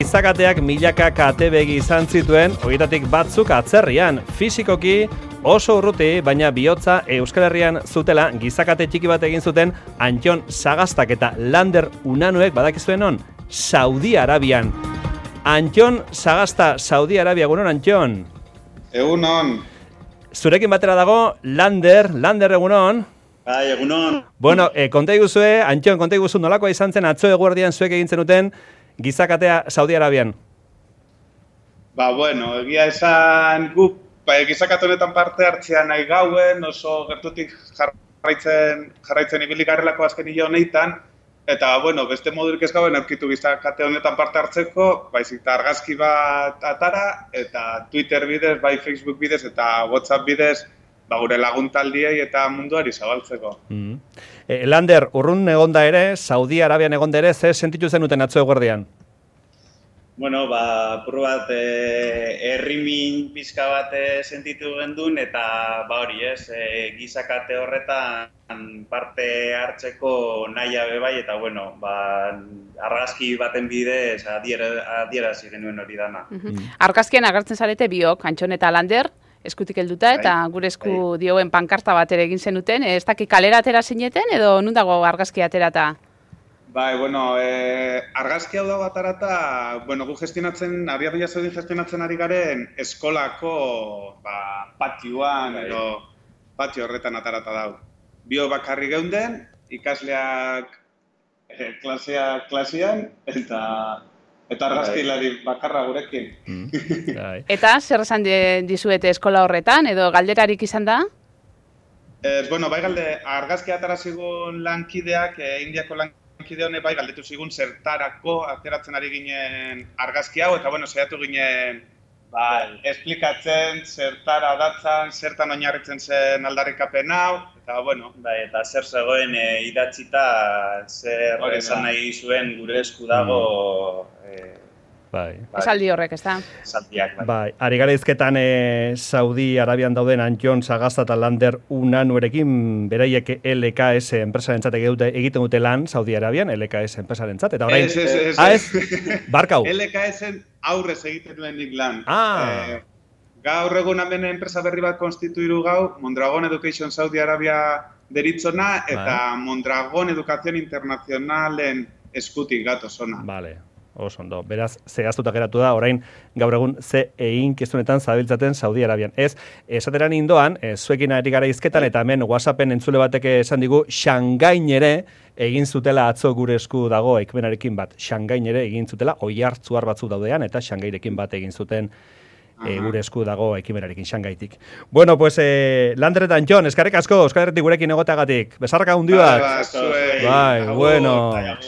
Gizakateak milaka kate begi izan zituen, horietatik batzuk atzerrian, fisikoki oso urruti, baina bihotza Euskal Herrian zutela gizakate txiki bat egin zuten Antton Sagastak eta Lander Unanuek badakizuen on, Saudi Arabian. Antton Sagasta, Saudi Arabia, egunon Antton? Egunon. Zurekin batera dago, Lander egunon? Bai, egunon. Bueno, konta iguzue, Antton, konta iguzu nolakoa izan zen atzo eguerdian zuek egin zenuten gizakatea Saudi Arabian? Bueno, egia esan guk gizakate honetan parte hartzea nahi gauen, oso gertutik jarraitzen ibili garelako azken hile honetan, eta, beste modurik ez gauen aurkitu gizakate honetan parte hartzeko, baizik eta argazki bat atara, eta Twitter bidez, bai Facebook bidez, eta WhatsApp bidez, gure laguntaldiei eta munduari zabaltzeko. Lander, urrun egonda ere, Saudi Arabian egonda ere, ze sentitu zenuten atzo eguerdian? Apur bat errimin pizka bat sentitu gendun, eta hori ez, gizakate horretan parte hartzeko naia bebai, eta argazki baten bidez adierazi genuen hori dana. Argazkian agertzen zarete biok, Antton eta Lander, eskutik helduta, eta gure esku dioen pankarta bat ere egin zenuten, ez dakik kalera atera zineten, edo nun dago argazki aterata? Argazki hau dago atarata, gu gestionatzen, Arabia Saudin gestionatzen ari garen eskolako patioan, edo patio horretan atarata dago. Bio bakarri geunden, ikasleak klasean, eta argazkilari bakarra gurekin. Eta zer esan dizuete eskola horretan, edo galderarik izan da? Argazki atara zigun lankideak, Indiako lankide honek galdetu zigun zertarako ateratzen ari ginen argazki hau, eta saiatu ginen esplikatzen, zertara datzan, zertan oinarritzen zen aldarrikapen hau, eta zer zegoen idatzita, zer esan nahi zuen gure esku dago. Esaldi horrek, ez da? Esaldiak, ari gara izketan Saudi Arabian dauden Antton Sagasta eta Lander Unanuerekin, beraiek LKS enpresarentzat egiten dute lan Saudi Arabian, LKS enpresarentzat, eta orain... Ez, barkau. LKS-en aurrez egiten duen nik lan. Gaur egun hemen enpresa berri bat konstituiru gau, Mondragon Education Saudi Arabia deritzona, eta Mondragon Educación Internacionalen eskutik gatoz ona. Vale. Oso ondo, beraz, zehaztuta geratu da, orain gaur egun ze eginkizunetan zabiltzaten Saudi Arabian. Ez, esateran indoan, zuekin ari gara izketan, eta hemen WhatsAppen entzule batek esan digu, Shangain ere egin zutela atzo gure esku dago ekmenarekin bat. Shangain ere egin zutela, oihartzuar batzu daudean, eta Shangairekin bat egin zuten gure esku dago ekimenarekin Shangaitik. Bueno, pues, Lander eta Antton, eskarrik asko, Euskal Herritik gurekin egoteagatik. Besarraka hundi bat. Bai, bueno.